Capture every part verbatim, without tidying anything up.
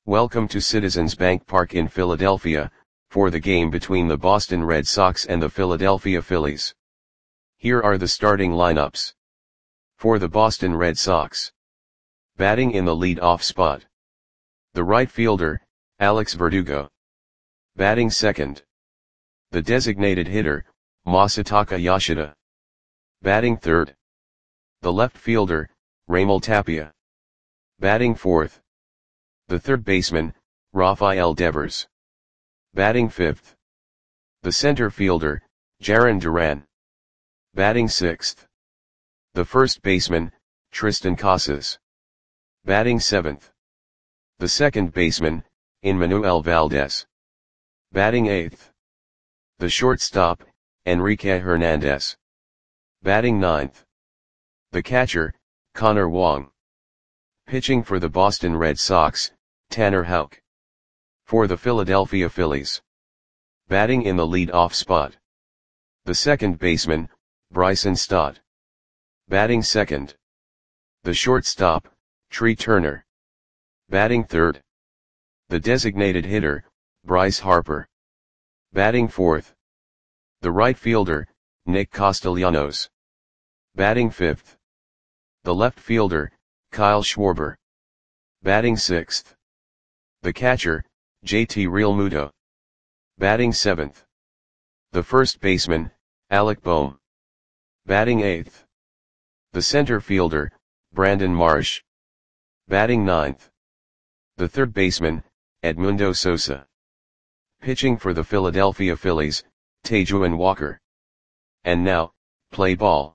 Welcome to Citizens Bank Park in Philadelphia, for the game between the Boston Red Sox and the Philadelphia Phillies. Here are the starting lineups. For the Boston Red Sox. Batting in the lead-off spot. The right fielder, Alex Verdugo. Batting second. The designated hitter, Masataka Yoshida. Batting third. The left fielder, Raimel Tapia. Batting fourth. The third baseman, Rafael Devers. Batting fifth. The center fielder, Jarren Duran. Batting sixth. The first baseman, Triston Casas. Batting seventh. The second baseman, Enmanuel Valdez. Batting eighth. The shortstop, Enrique Hernandez. Batting ninth. The catcher, Connor Wong. Pitching for the Boston Red Sox, Tanner Houck. For the Philadelphia Phillies. Batting in the lead-off spot. The second baseman, Bryson Stott. Batting second. The shortstop, Trea Turner. Batting third. The designated hitter, Bryce Harper. Batting fourth. The right fielder, Nick Castellanos. Batting fifth. The left fielder, Kyle Schwarber. Batting sixth. The catcher, J T Realmuto. Batting seventh. The first baseman, Alec Bohm. Batting eighth. The center fielder, Brandon Marsh. Batting ninth. The third baseman, Edmundo Sosa. Pitching for the Philadelphia Phillies, Taijuan Walker. And now, play ball.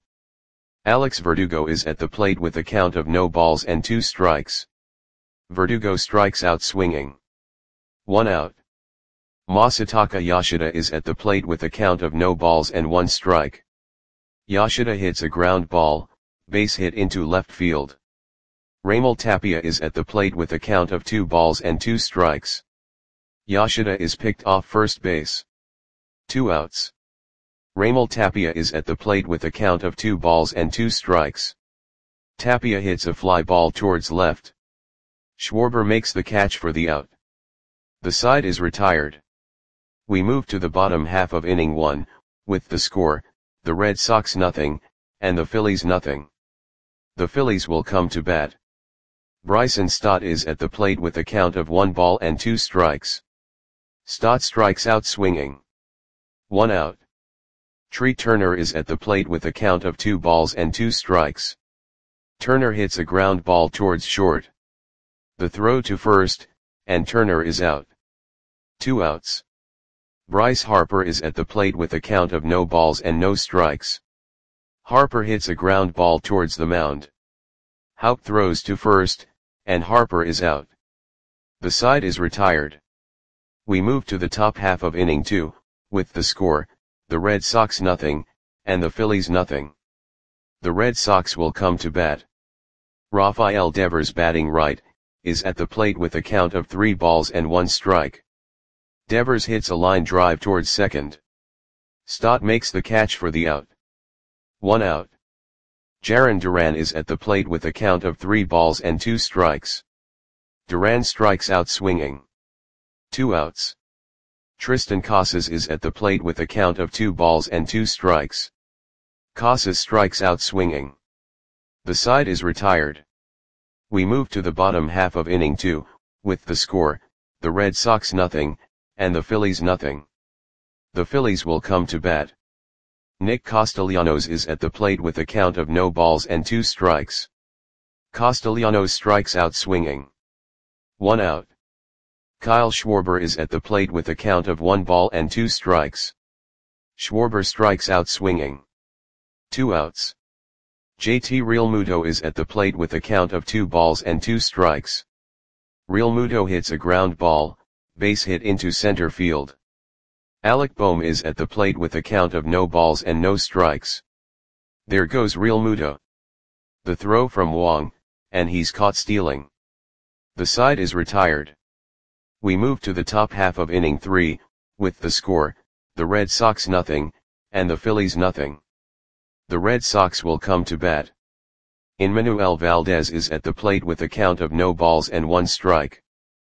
Alex Verdugo is at the plate with a count of no balls and two strikes. Verdugo strikes out swinging. One out. Masataka Yoshida is at the plate with a count of no balls and one strike. Yoshida hits a ground ball, base hit into left field. Raimel Tapia is at the plate with a count of two balls and two strikes. Yoshida is picked off first base. Two outs. Raimel Tapia is at the plate with a count of two balls and two strikes. Tapia hits a fly ball towards left. Schwarber makes the catch for the out. The side is retired. We move to the bottom half of inning one, with the score, the Red Sox nothing, and the Phillies nothing. The Phillies will come to bat. Bryson Stott is at the plate with a count of one ball and two strikes. Stott strikes out swinging. One out. Trea Turner is at the plate with a count of two balls and two strikes. Turner hits a ground ball towards short. The throw to first, and Turner is out. Two outs. Bryce Harper is at the plate with a count of no balls and no strikes. Harper hits a ground ball towards the mound. Houck throws to first, and Harper is out. The side is retired. We move to the top half of inning two, with the score, the Red Sox nothing, and the Phillies nothing. The Red Sox will come to bat. Rafael Devers batting right, is at the plate with a count of three balls and one strike. Devers hits a line drive towards second. Stott makes the catch for the out. One out. Jarren Duran is at the plate with a count of three balls and two strikes. Duran strikes out swinging. Two outs. Triston Casas is at the plate with a count of two balls and two strikes. Casas strikes out swinging. The side is retired. We move to the bottom half of inning two, with the score, the Red Sox nothing, and the Phillies nothing. The Phillies will come to bat. Nick Castellanos is at the plate with a count of no balls and two strikes. Castellanos strikes out swinging. One out. Kyle Schwarber is at the plate with a count of one ball and two strikes. Schwarber strikes out swinging. Two outs. J T Realmuto is at the plate with a count of two balls and two strikes. Realmuto hits a ground ball, base hit into center field. Alec Bohm is at the plate with a count of no balls and no strikes. There goes Realmuto. The throw from Wong, and he's caught stealing. The side is retired. We move to the top half of inning three, with the score, the Red Sox nothing, and the Phillies nothing. The Red Sox will come to bat. Enmanuel Valdez is at the plate with a count of no balls and one strike.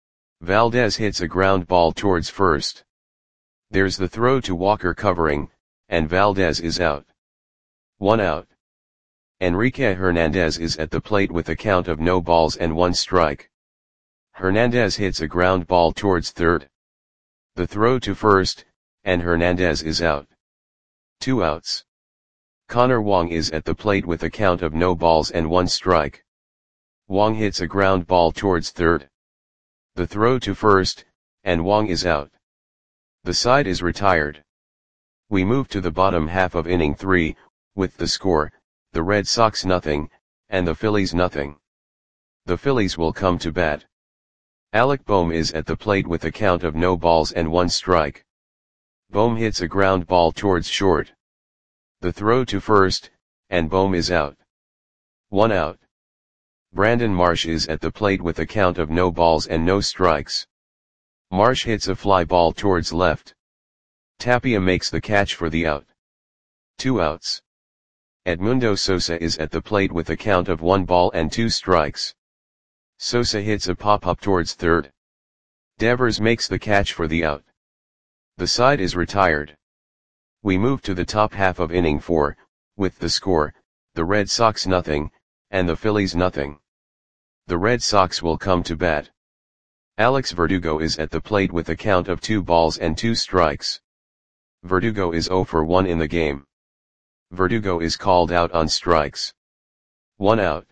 Valdez hits a ground ball towards first. There's the throw to Walker covering, and Valdez is out. One out. Enrique Hernandez is at the plate with a count of no balls and one strike. Hernandez hits a ground ball towards third. The throw to first, and Hernandez is out. Two outs. Connor Wong is at the plate with a count of no balls and one strike. Wong hits a ground ball towards third. The throw to first, and Wong is out. The side is retired. We move to the bottom half of inning three, with the score, the Red Sox nothing, and the Phillies nothing. The Phillies will come to bat. Alec Bohm is at the plate with a count of no balls and one strike. Bohm hits a ground ball towards short. The throw to first, and Bohm is out. One out. Brandon Marsh is at the plate with a count of no balls and no strikes. Marsh hits a fly ball towards left. Tapia makes the catch for the out. Two outs. Edmundo Sosa is at the plate with a count of one ball and two strikes. Sosa hits a pop-up towards third. Devers makes the catch for the out. The side is retired. We move to the top half of inning four, with the score, the Red Sox nothing, and the Phillies nothing. The Red Sox will come to bat. Alex Verdugo is at the plate with a count of two balls and two strikes. Verdugo is zero for one in the game. Verdugo is called out on strikes. One out.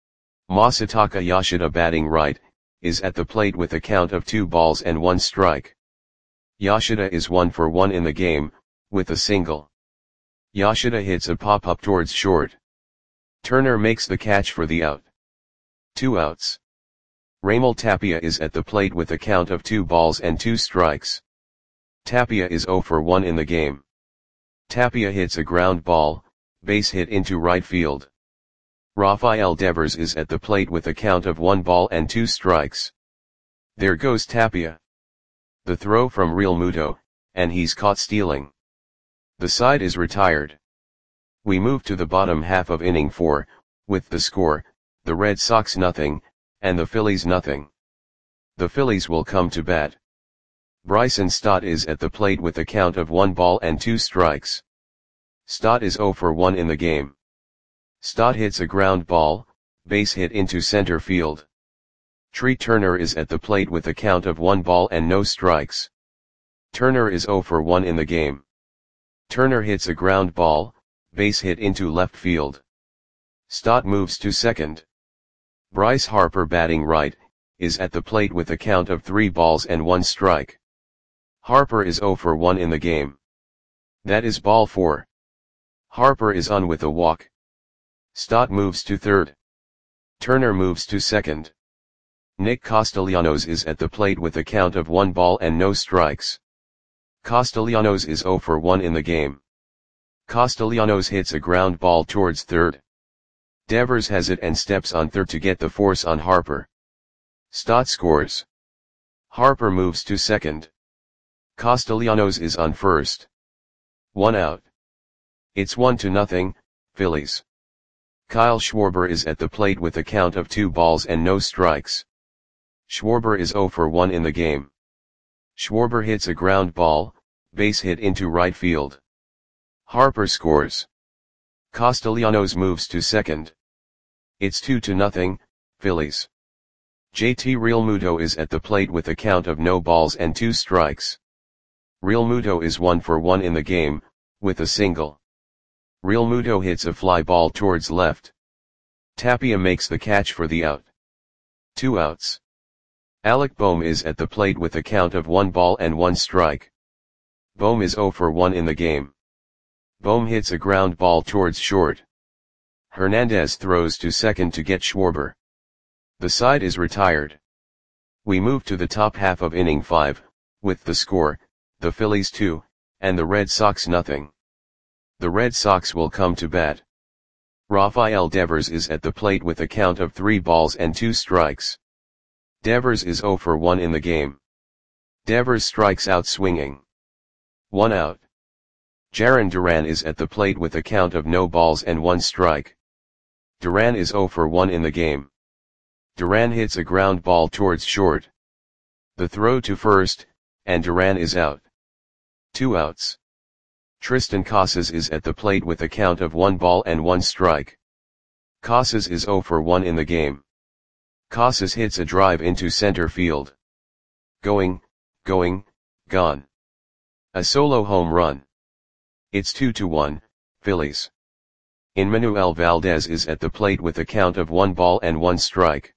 Masataka Yoshida, batting right, is at the plate with a count of two balls and one strike. Yoshida is one for one in the game, with a single. Yoshida hits a pop-up towards short. Turner makes the catch for the out. Two outs. Raimel Tapia is at the plate with a count of two balls and two strikes. Tapia is zero for one in the game. Tapia hits a ground ball, base hit into right field. Rafael Devers is at the plate with a count of one ball and two strikes. There goes Tapia. The throw from Real Muto, and he's caught stealing. The side is retired. We move to the bottom half of inning four, with the score, the Red Sox nothing, and the Phillies nothing. The Phillies will come to bat. Bryson Stott is at the plate with a count of one ball and two strikes. Stott is zero for one in the game. Stott hits a ground ball, base hit into center field. Tree Turner is at the plate with a count of one ball and no strikes. Turner is zero for one in the game. Turner hits a ground ball, base hit into left field. Stott moves to second. Bryce Harper, batting right, is at the plate with a count of three balls and one strike. Harper is zero for one in the game. That is ball four. Harper is on with a walk. Stott moves to third. Turner moves to second. Nick Castellanos is at the plate with a count of one ball and no strikes. Castellanos is zero for one in the game. Castellanos hits a ground ball towards third. Devers has it and steps on third to get the force on Harper. Stott scores. Harper moves to second. Castellanos is on first. One out. It's one to nothing, Phillies. Kyle Schwarber is at the plate with a count of two balls and no strikes. Schwarber is zero for one in the game. Schwarber hits a ground ball, base hit into right field. Harper scores. Castellanos moves to second. It's two to nothing, Phillies. J T Real Muto is at the plate with a count of no balls and two strikes. Real Muto is one for one in the game, with a single. Real Muto hits a fly ball towards left. Tapia makes the catch for the out. Two outs. Alec Bohm is at the plate with a count of one ball and one strike. Bohm is zero for one in the game. Bohm hits a ground ball towards short. Hernandez throws to second to get Schwarber. The side is retired. We move to the top half of inning five, with the score, the Phillies two, and the Red Sox nothing. The Red Sox will come to bat. Rafael Devers is at the plate with a count of three balls and two strikes. Devers is zero for one in the game. Devers strikes out swinging. One out. Jarren Duran is at the plate with a count of no balls and one strike. Duran is zero for one in the game. Duran hits a ground ball towards short. The throw to first, and Duran is out. Two outs. Tristan Casas is at the plate with a count of one ball and one strike. Casas is oh for one in the game. Casas hits a drive into center field. Going, going, gone. A solo home run. It's two to one, Phillies. Enmanuel Valdez is at the plate with a count of one ball and one strike.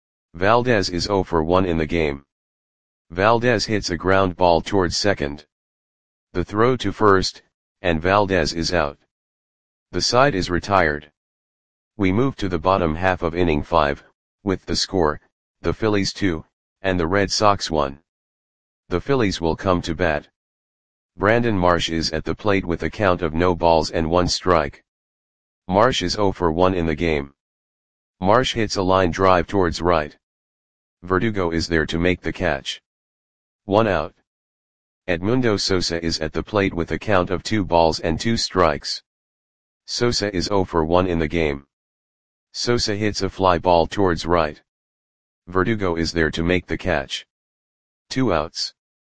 Valdez is oh for one in the game. Valdez hits a ground ball towards second. The throw to first, and Valdez is out. The side is retired. We move to the bottom half of inning five, with the score, the Phillies two, and the Red Sox one. The Phillies will come to bat. Brandon Marsh is at the plate with a count of no balls and one strike. Marsh is oh for one in the game. Marsh hits a line drive towards right. Verdugo is there to make the catch. One out. Edmundo Sosa is at the plate with a count of two balls and two strikes. Sosa is oh for one in the game. Sosa hits a fly ball towards right. Verdugo is there to make the catch. Two outs.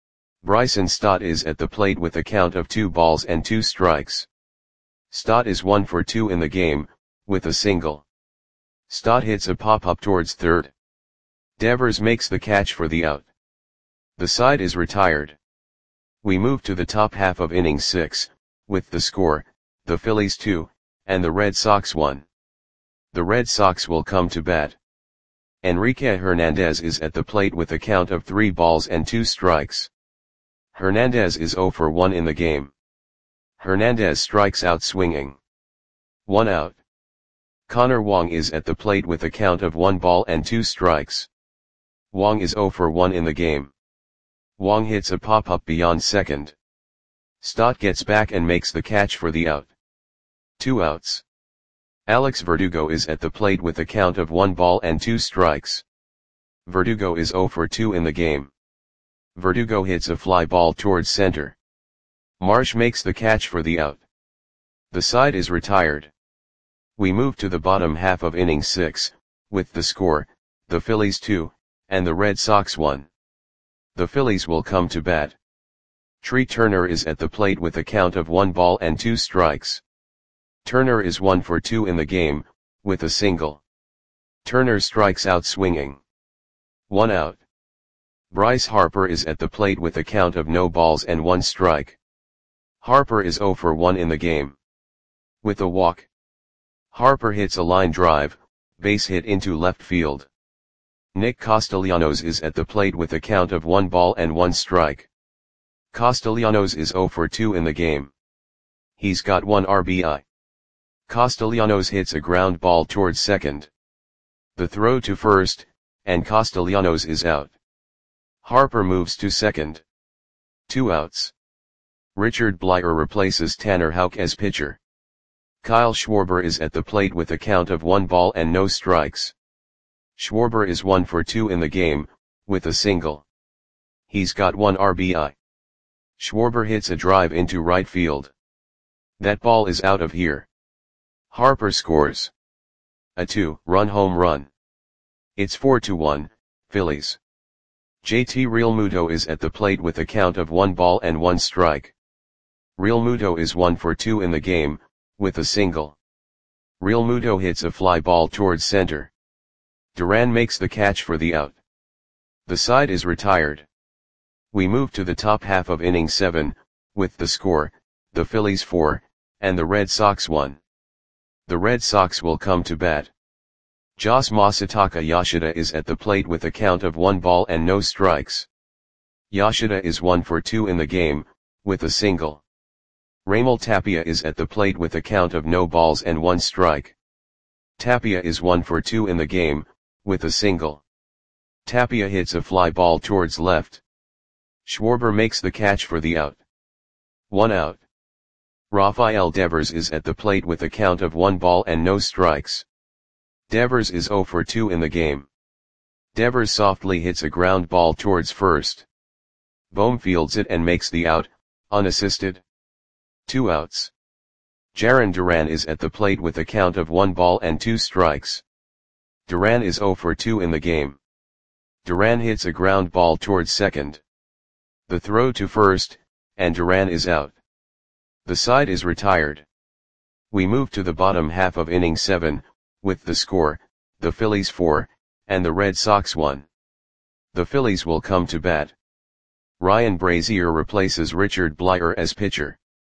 Bryson Stott is at the plate with a count of two balls and two strikes. Stott is one for two in the game, with a single. Stott hits a pop-up towards third. Devers makes the catch for the out. The side is retired. We move to the top half of inning six, with the score, the Phillies two, and the Red Sox one. The Red Sox will come to bat. Enrique Hernandez is at the plate with a count of three balls and two strikes. Hernandez is oh for one in the game. Hernandez strikes out swinging. One out. Connor Wong is at the plate with a count of one ball and two strikes. Wong is oh for one in the game. Wong hits a pop-up beyond second. Stott gets back and makes the catch for the out. Two outs. Alex Verdugo is at the plate with a count of one ball and two strikes. Verdugo is oh for two in the game. Verdugo hits a fly ball towards center. Marsh makes the catch for the out. The side is retired. We move to the bottom half of inning six, with the score, the Phillies two, and the Red Sox one. The Phillies will come to bat. Tree Turner is at the plate with a count of one ball and two strikes. Turner is one for two in the game, with a single. Turner strikes out swinging. One out. Bryce Harper is at the plate with a count of no balls and one strike. Harper is oh for one in the game. With a walk. Harper hits a line drive, base hit into left field. Nick Castellanos is at the plate with a count of one ball and one strike. Castellanos is oh for two in the game. He's got one R B I. Castellanos hits a ground ball towards second. The throw to first, and Castellanos is out. Harper moves to second. Two outs. Richard Bleier replaces Tanner Houck as pitcher. Kyle Schwarber is at the plate with a count of one ball and no strikes. Schwarber is one for two in the game, with a single. He's got one R B I. Schwarber hits a drive into right field. That ball is out of here. Harper scores a two-run home run. It's four to one, Phillies. J T Realmuto is at the plate with a count of one ball and one strike. Realmuto is one for two in the game, with a single. Realmuto hits a fly ball towards center. Duran makes the catch for the out. The side is retired. We move to the top half of inning seven, with the score, the Phillies four, and the Red Sox one. The Red Sox will come to bat. Jos Masataka Yoshida is at the plate with a count of one ball and no strikes. Yoshida is one for two in the game, with a single. Raimel Tapia is at the plate with a count of no balls and one strike. Tapia is one for two in the game, with a single. Tapia hits a fly ball towards left. Schwarber makes the catch for the out. One out. Rafael Devers is at the plate with a count of one ball and no strikes. Devers is oh for two in the game. Devers softly hits a ground ball towards first. Bohm fields it and makes the out, unassisted. Two outs. Jarren Duran is at the plate with a count of one ball and two strikes. Duran is oh for two in the game. Duran hits a ground ball towards second. The throw to first, and Duran is out. The side is retired. We move to the bottom half of inning seven, with the score, the Phillies four, and the Red Sox one. The Phillies will come to bat. Ryan Brazier replaces Richard Bleier as pitcher.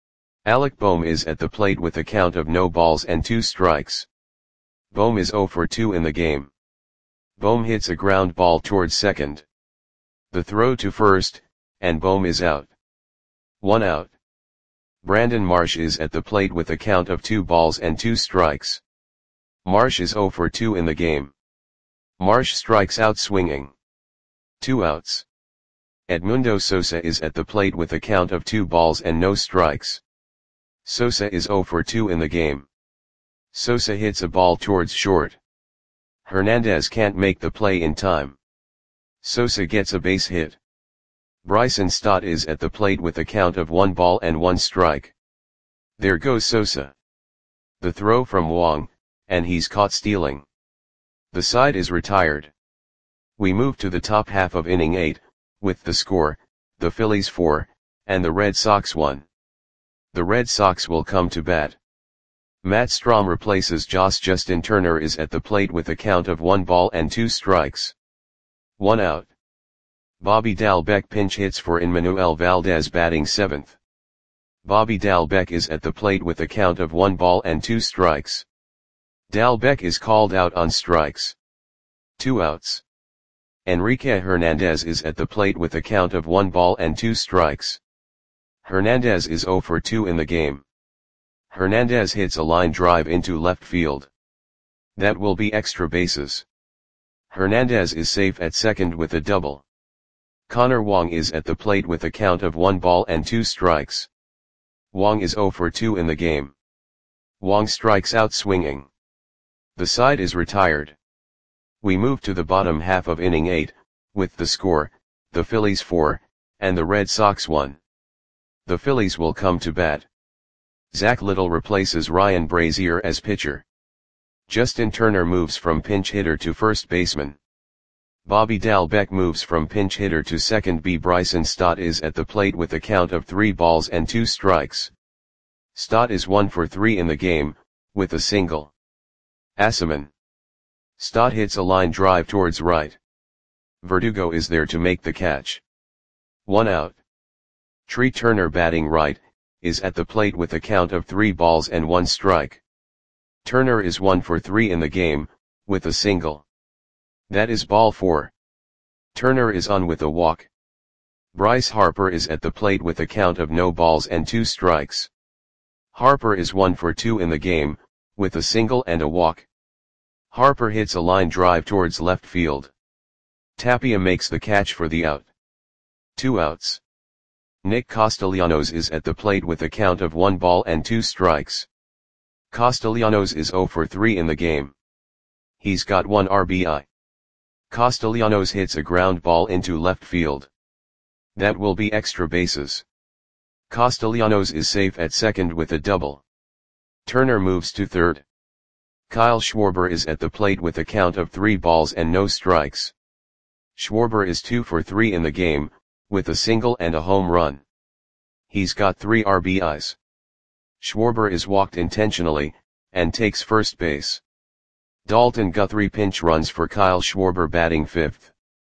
Alec Bohm is at the plate with a count of no balls and two strikes. Bohm is oh for two in the game. Bohm hits a ground ball towards second. The throw to first, and Bohm is out. One out. Brandon Marsh is at the plate with a count of two balls and two strikes. Marsh is oh for two in the game. Marsh strikes out swinging. Two outs. Edmundo Sosa is at the plate with a count of two balls and no strikes. Sosa is oh for two in the game. Sosa hits a ball towards short. Hernandez can't make the play in time. Sosa gets a base hit. Bryson Stott is at the plate with a count of one ball and one strike. There goes Sosa. The throw from Wong, and he's caught stealing. The side is retired. We move to the top half of inning eight, with the score, the Phillies four, and the Red Sox one. The Red Sox will come to bat. Matt Strahm replaces Josh. Justin Turner is at the plate with a count of one ball and two strikes. One out. Bobby Dalbec pinch hits for Emmanuel Valdez batting seventh. Bobby Dalbec is at the plate with a count of one ball and two strikes. Dalbec is called out on strikes. Two outs. Enrique Hernandez is at the plate with a count of one ball and two strikes. Hernandez is oh for two in the game. Hernandez hits a line drive into left field. That will be extra bases. Hernandez is safe at second with a double. Connor Wong is at the plate with a count of one ball and two strikes. Wong is oh for two in the game. Wong strikes out swinging. The side is retired. We move to the bottom half of inning eight, with the score, the Phillies four, and the Red Sox one. The Phillies will come to bat. Zach Little replaces Ryan Brazier as pitcher. Justin Turner moves from pinch hitter to first baseman. Bobby Dalbec moves from pinch hitter to second. B. Bryson Stott is at the plate with a count of three balls and two strikes. Stott is one for three in the game, with a single. Asaman. Stott hits a line drive towards right. Verdugo is there to make the catch. One out. Tree Turner batting right, is at the plate with a count of three balls and one strike. Turner is one for three in the game, with a single. That is ball four. Turner is on with a walk. Bryce Harper is at the plate with a count of no balls and two strikes. Harper is one for two in the game, with a single and a walk. Harper hits a line drive towards left field. Tapia makes the catch for the out. Two outs. Nick Castellanos is at the plate with a count of one ball and two strikes. Castellanos is oh for three in the game. He's got one R B I. Castellanos hits a ground ball into left field. That will be extra bases. Castellanos is safe at second with a double. Turner moves to third. Kyle Schwarber is at the plate with a count of three balls and no strikes. Schwarber is two for three in the game, with a single and a home run. He's got three R B Is. Schwarber is walked intentionally, and takes first base. Dalton Guthrie pinch runs for Kyle Schwarber batting fifth.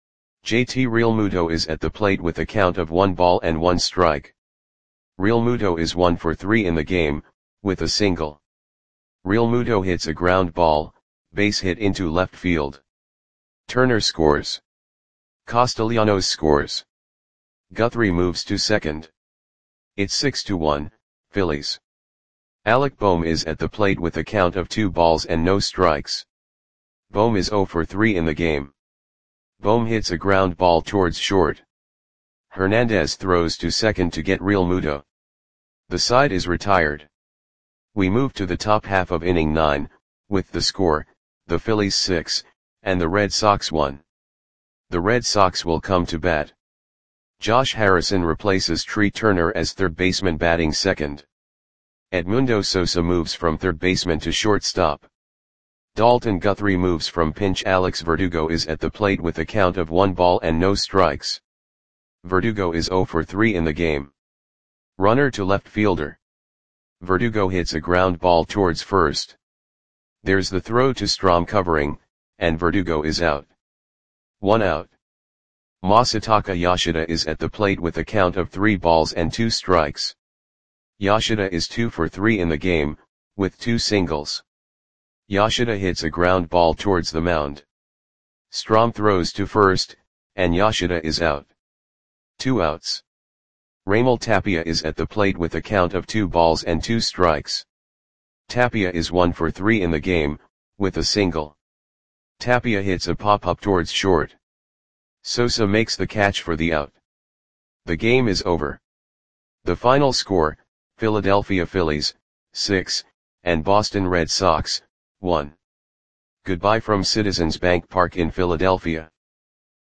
J T Realmuto is at the plate with a count of one ball and one strike. Realmuto is one for three in the game, with a single. Realmuto hits a ground ball, base hit into left field. Turner scores. Castellanos scores. Guthrie moves to second. It's six to one, Phillies. Alec Bohm is at the plate with a count of two balls and no strikes. Bohm is oh for three in the game. Bohm hits a ground ball towards short. Hernandez throws to second to get Realmuto. The side is retired. We move to the top half of inning nine, with the score, the Phillies six, and the Red Sox one. The Red Sox will come to bat. Josh Harrison replaces Tree Turner as third baseman batting second. Edmundo Sosa moves from third baseman to shortstop. Dalton Guthrie moves from pinch. Alex Verdugo is at the plate with a count of one ball and no strikes. Verdugo is zero for three in the game. Runner to left fielder. Verdugo hits a ground ball towards first. There's the throw to Strom covering, and Verdugo is out. One out. Masataka Yoshida is at the plate with a count of three balls and two strikes. Yoshida is two for three in the game, with two singles. Yoshida hits a ground ball towards the mound. Strom throws to first, and Yoshida is out. Two outs. Raimel Tapia is at the plate with a count of two balls and two strikes. Tapia is one for three in the game, with a single. Tapia hits a pop-up towards short. Sosa makes the catch for the out. The game is over. The final score, Philadelphia Phillies, six, and Boston Red Sox, one. Goodbye from Citizens Bank Park in Philadelphia.